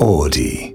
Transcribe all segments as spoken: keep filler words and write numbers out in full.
オーディ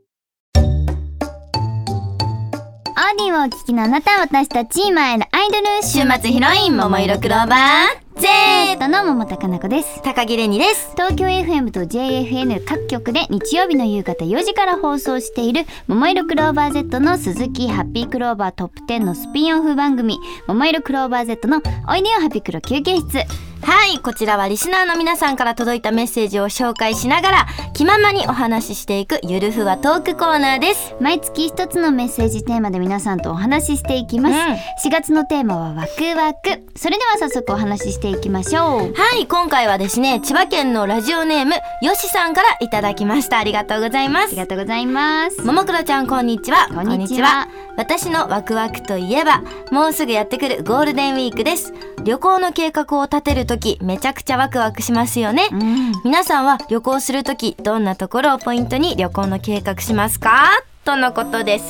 オーディをお聞きのあなた、私たち今会えるアイドル週末ヒロインももいろクローバー Z の桃田かな子です。 高木れにです。 東京 エフエム と ジェイエフエヌ 各局で日曜日の夕方よじから放送しているももいろクローバー Z の鈴木ハッピークローバートップテンのスピンオフ番組ももいろクローバー Z のおいでよハピクロ休憩室。 はい、こちらはリスナーの皆さんから届いたメッセージを紹介しながら気ままにお話ししていくゆるふわトークコーナーです。 毎月一つのメッセージテーマで皆さんとお話ししていきます、うん、しがつのテーマはワクワク。それでは早速お話ししていきましょう。 はい、今回はですね、千葉県のラジオネームよしさんからいただきました。ありがとうございます。 ありがとうございます。 ももクロちゃん、こんにちは。 こんにちは。 私のワクワクといえばもうすぐやってくるゴールデンウィークです。旅行の計画を立てるときめちゃくちゃワクワクしますよね、うん、皆さんは旅行するときどんなところをポイントに旅行の計画しますか、とのことです。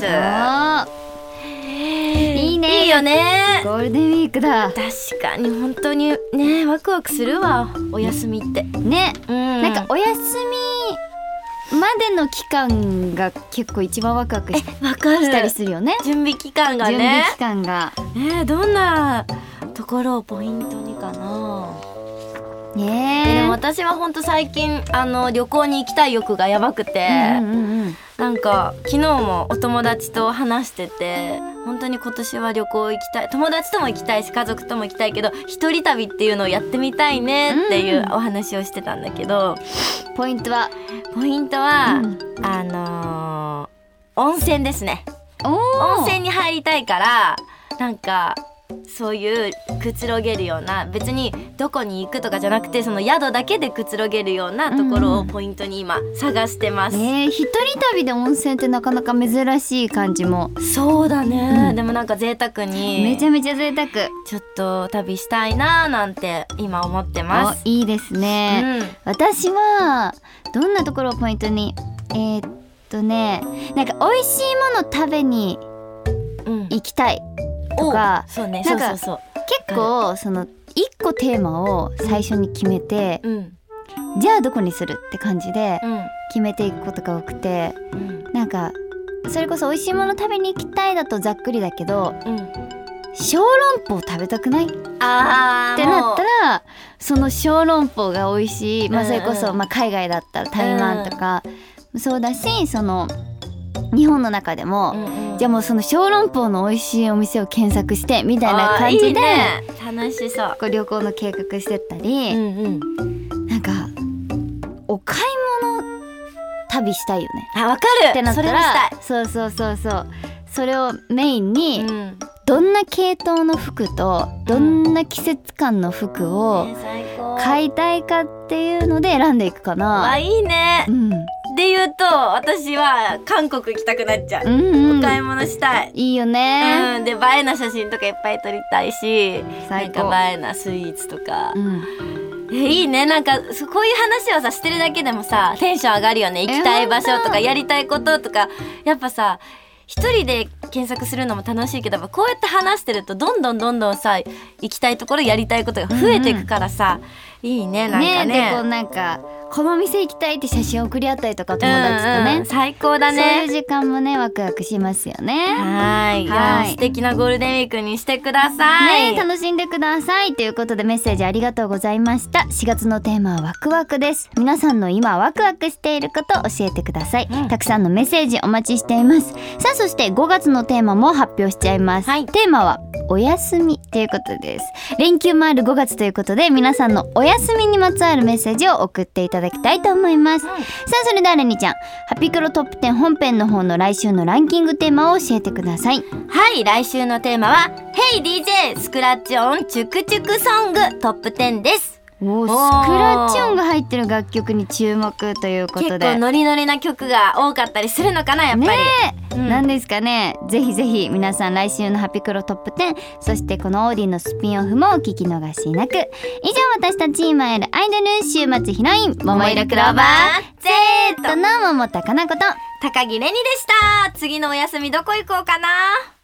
いいね。 いいよね。 ゴールデンウィークだ。 確かに本当にね、ワクワクするわ、お休みってね、うん、なんかお休みまでの期間が結構一番ワクワクししたりするよね。 準備期間がね。 準備期間がね、どんなところをポイントにかな。 ねえ、 でも私は本当最近あの旅行に行きたい欲がやばくて、うんうんうん、なんか昨日もお友達と話してて、本当に今年は旅行行きたい、友達とも行きたいし家族とも行きたいけど一人旅っていうのをやってみたいねっていうお話をしてたんだけど、 うん、ポイントはポイントは、うん、あのー、温泉ですね。温泉に入りたいから、なんかそういうくつろげるような、別にどこに行くとかじゃなくて、その宿だけでくつろげるようなところをポイントに今探してます、うん、 えー、一人旅で温泉ってなかなか珍しい感じも。 そうだね、うん、でもなんか贅沢にめちゃめちゃ贅沢ちょっと旅したいななんて今思ってます。 いいですね、うん、私はどんなところをポイントにえー、っとねなんか美味しいもの食べに行きたい、うん、とか、 そうね、 なんかそうそうそう、 結構その一個テーマを最初に決めて、うん、じゃあどこにするって感じで決めていくことが多くて、うん、なんかそれこそ美味しいもの食べに行きたいだとざっくりだけど、うん、小籠包食べたくないあってなったら、その小籠包が美味しい、まあ、それこそまあ海外だったら台湾とかそうだし、その日本の中でも、うんうん、じゃあもうその小籠包の美味しいお店を検索してみたいな感じで、いいね、 楽しそう、 こう旅行の計画してったり、うんうん、なんかお買い物旅したいよね。 あ、わかる。 ってなったら、 それそうそうそうそう、それをメインに、うん、どんな系統の服とどんな季節感の服を買いたいかっていうので選んでいくかな。 あ、いいね、うん、で言うと私は韓国行きたくなっちゃう、うんうん、お買い物したい。 いいよね、 うん、で映えな写真とかいっぱい撮りたいし、なんか映えなスイーツとか、うん、えいいね。なんかこういう話をさしてるだけでもさテンション上がるよね。行きたい場所とかやりたいこととか、やっぱさ一人で検索するのも楽しいけど、こうやって話してるとどんどんどんどんさ行きたいところやりたいことが増えていくからさ、うん、いいね。なんかね、 ね、でこうなんかこの店行きたいって写真送り合ったりとか友達とね、 うんうん、最高だね。 そういう時間もねワクワクしますよね。 はい、はい、素敵なゴールデンウィークにしてください、 ね、楽しんでくださいということでメッセージありがとうございました。しがつのテーマはワクワクです。皆さんの今ワクワクしていることを教えてください、うん、たくさんのメッセージお待ちしています。さあそしてごがつのテーマも発表しちゃいます、はい、テーマはお休みということです。連休もあるごがつということで皆さんのお休みにまつわるメッセージを送っていただきたいと思います、うん、さあそれではレニちゃん、ハピクロトップテン本編の方の来週のランキングテーマを教えてください。 はい、来週のテーマはヘイ ディージェー スクラッチオンチュクチュクソングトップテンです。 おー、スクラッチ音が入ってる楽曲に注目ということで、 結構ノリノリな曲が多かったりするのかな、やっぱり、 ねうん、なんですかね。ぜひぜひ皆さん来週のハピクロトップテン、そしてこのオーディのスピンオフもお聞き逃しなく。以上、私たち今やるアイドル週末ヒロインももいろクローバー Z の桃田かなこと高木れにでした。次のお休みどこ行こうかな。